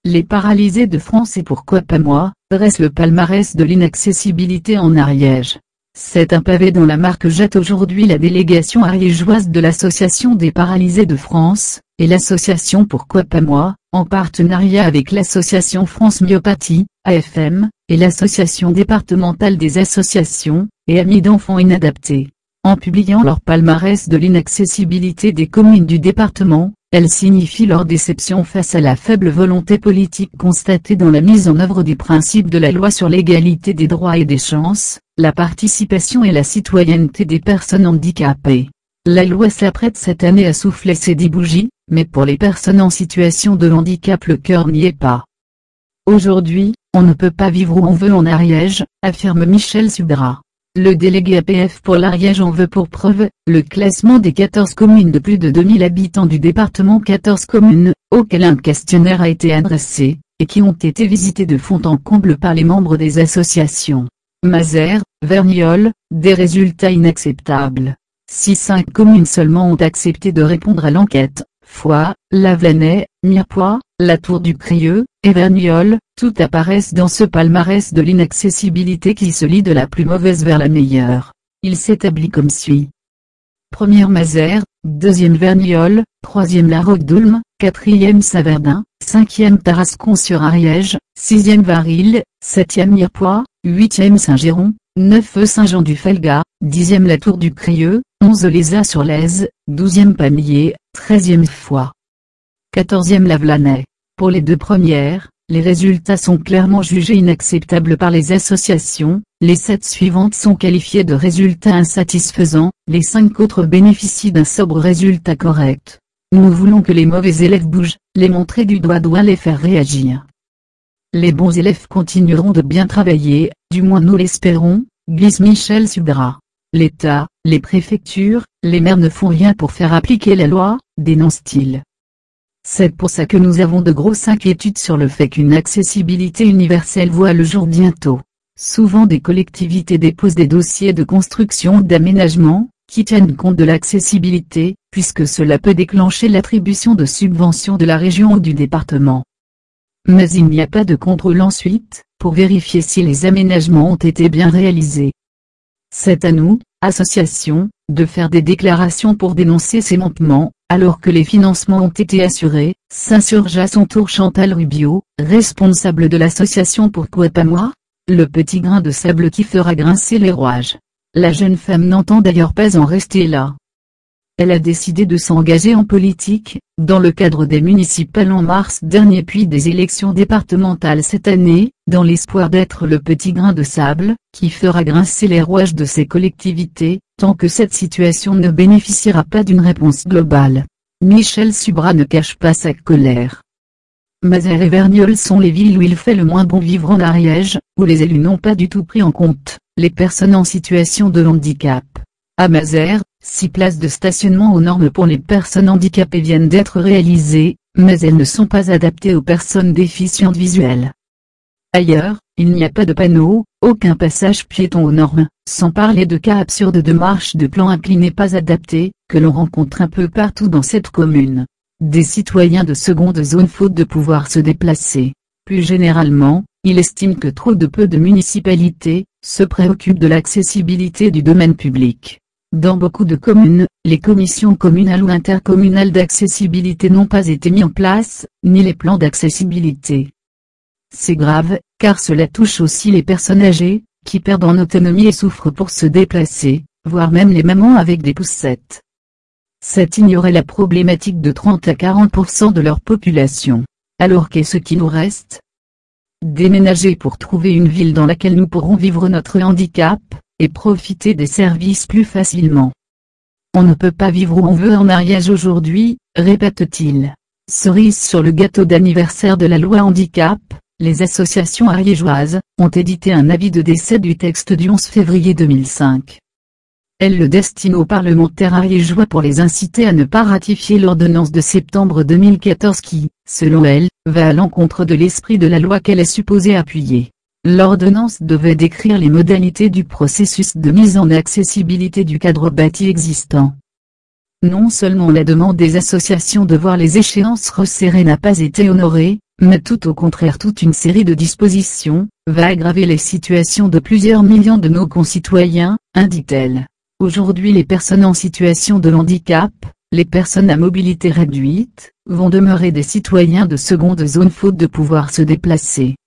les paralysés de France et pourquoi pas moi, dresse le palmarès de l'inaccessibilité en Ariège. C'est un pavé dans la mare que jette aujourd'hui la délégation ariégeoise de l'Association des paralysés de France, et l'association Pourquoi pas moi, en partenariat avec l'association France Myopathie, AFM, et l'association départementale des associations, et amis d'enfants inadaptés. En publiant leur palmarès de l'inaccessibilité des communes du département, elles signifient leur déception face à la faible volonté politique constatée dans la mise en œuvre des principes de la loi sur l'égalité des droits et des chances, la participation et la citoyenneté des personnes handicapées. La loi s'apprête cette année à souffler ses 10 bougies, mais pour les personnes en situation de handicap le cœur n'y est pas. Aujourd'hui, on ne peut pas vivre où on veut en Ariège, affirme Michel Subra. Le délégué APF pour l'Ariège en veut pour preuve, le classement des 14 communes de plus de 2000 habitants du département. 14 communes, auxquelles un questionnaire a été adressé, et qui ont été visitées de fond en comble par les membres des associations. Mazères, Verniolle, des résultats inacceptables. Si 5 communes seulement ont accepté de répondre à l'enquête, Foix, Lavelanet, Mirepoix, La Tour du Crieux, et Verniolle, toutes apparaissent dans ce palmarès de l'inaccessibilité qui se lit de la plus mauvaise vers la meilleure. Il s'établit comme suit. Première Mazères, deuxième Verniolle, troisième La Roque-d'Oulme, quatrième Saverdin, cinquième Tarascon-sur-Ariège, sixième Varilhes, septième Mirepoix, huitième Saint-Géron, 9 Saint-Jean-du-Felga, 10e La Tour du Crieux, 11 Lézat-sur-Lèze, 12e Pamiers, 13e Foix. 14e Lavelanet. Pour les deux premières, les résultats sont clairement jugés inacceptables par les associations, les 7 suivantes sont qualifiées de résultats insatisfaisants, les 5 autres bénéficient d'un sobre résultat correct. Nous voulons que les mauvais élèves bougent, les montrer du doigt doit les faire réagir. Les bons élèves continueront de bien travailler, du moins nous l'espérons, glisse Michel Subra. L'État, les préfectures, les maires ne font rien pour faire appliquer la loi, dénonce-t-il. C'est pour ça que nous avons de grosses inquiétudes sur le fait qu'une accessibilité universelle voit le jour bientôt. Souvent des collectivités déposent des dossiers de construction ou d'aménagement, qui tiennent compte de l'accessibilité, puisque cela peut déclencher l'attribution de subventions de la région ou du département. Mais il n'y a pas de contrôle ensuite, pour vérifier si les aménagements ont été bien réalisés. C'est à nous, associations, de faire des déclarations pour dénoncer ces manquements, alors que les financements ont été assurés, s'insurge à son tour Chantal Rubio, responsable de l'association Pourquoi pas moi ? Le petit grain de sable qui fera grincer les rouages. La jeune femme n'entend d'ailleurs pas en rester là. Elle a décidé de s'engager en politique, dans le cadre des municipales en mars dernier puis des élections départementales cette année, dans l'espoir d'être le petit grain de sable, qui fera grincer les rouages de ces collectivités, tant que cette situation ne bénéficiera pas d'une réponse globale. Michel Subra ne cache pas sa colère. Mazères et Verniolle sont les villes où il fait le moins bon vivre en Ariège, où les élus n'ont pas du tout pris en compte les personnes en situation de handicap. À Mazères, 6 places de stationnement aux normes pour les personnes handicapées viennent d'être réalisées, mais elles ne sont pas adaptées aux personnes déficientes visuelles. Ailleurs, il n'y a pas de panneaux, aucun passage piéton aux normes, sans parler de cas absurdes de marches de plan incliné pas adaptées, que l'on rencontre un peu partout dans cette commune. Des citoyens de seconde zone faute de pouvoir se déplacer. Plus généralement, il estime que trop peu de municipalités se préoccupent de l'accessibilité du domaine public. Dans beaucoup de communes, les commissions communales ou intercommunales d'accessibilité n'ont pas été mis en place, ni les plans d'accessibilité. C'est grave, car cela touche aussi les personnes âgées, qui perdent en autonomie et souffrent pour se déplacer, voire même les mamans avec des poussettes. C'est ignorer la problématique de 30 à 40% de leur population. Alors qu'est-ce qui nous reste ? Déménager pour trouver une ville dans laquelle nous pourrons vivre notre handicap, et profiter des services plus facilement. On ne peut pas vivre où on veut en Ariège aujourd'hui, répète-t-il. Cerise sur le gâteau d'anniversaire de la loi handicap, les associations ariégeoises ont édité un avis de décès du texte du 11 février 2005. Elles le destinent aux parlementaires ariégeois pour les inciter à ne pas ratifier l'ordonnance de septembre 2014 qui, selon elles, va à l'encontre de l'esprit de la loi qu'elle est supposée appuyer. L'ordonnance devait décrire les modalités du processus de mise en accessibilité du cadre bâti existant. Non seulement la demande des associations de voir les échéances resserrées n'a pas été honorée, mais tout au contraire toute une série de dispositions, va aggraver les situations de plusieurs millions de nos concitoyens, indique-t-elle. Aujourd'hui les personnes en situation de handicap, les personnes à mobilité réduite, vont demeurer des citoyens de seconde zone faute de pouvoir se déplacer.